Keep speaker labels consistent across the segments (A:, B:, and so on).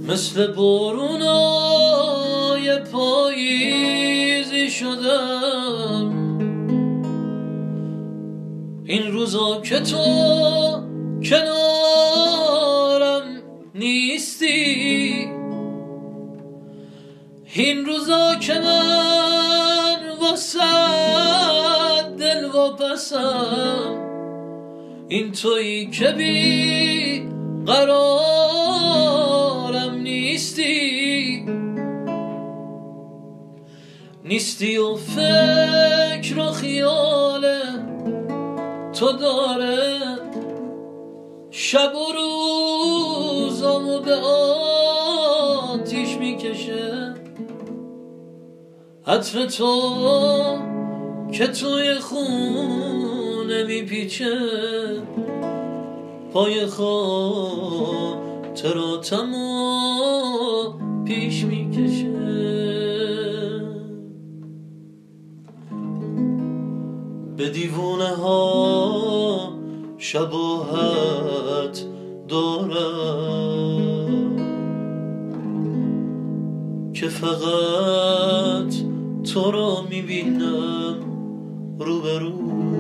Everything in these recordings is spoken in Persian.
A: مثل بارونای پاییزی شدم این روزا که تو کنارم نیستی، این روزا که من واسه دل واپسم، این تویی که بی قرارم نیستی، نیستی و فکر و خیال تو داره شب و روزامو به آتیش میکشه. عطر تو که توی خونه میپیچه، پای خاطراتمو پیش میکشه. به دیوونه ها شباهت دارم که فقط تو را میبینم روبرو.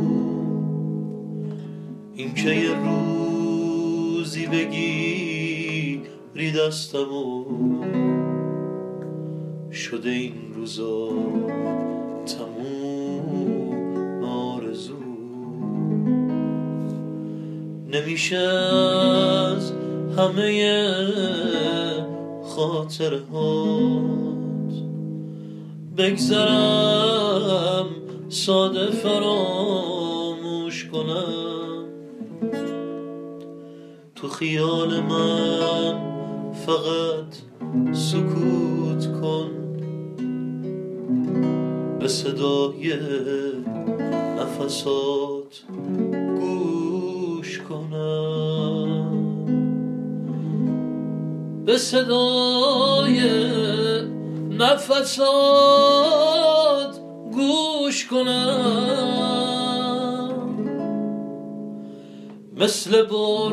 A: این که یه روزی بگیری دستمو، شده این روزا تموم آرزو. نمیشه از همه خاطره هات بگذرم ساده فراموش کنم. تو خیال من فقط سکوت کن، به صدای نفسات گوش کنم، به صدای نفسات گوش کنم. مثل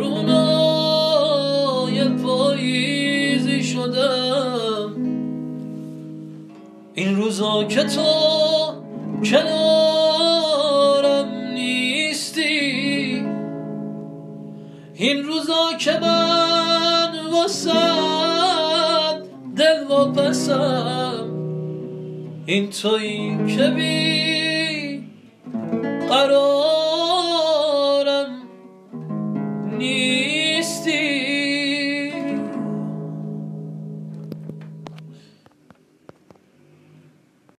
A: بارونای پاییزی شدم این روزا که تو کنارم نیستی، این روزا که من واسه دل واپسم، این تویی که بی قرارم نیستی.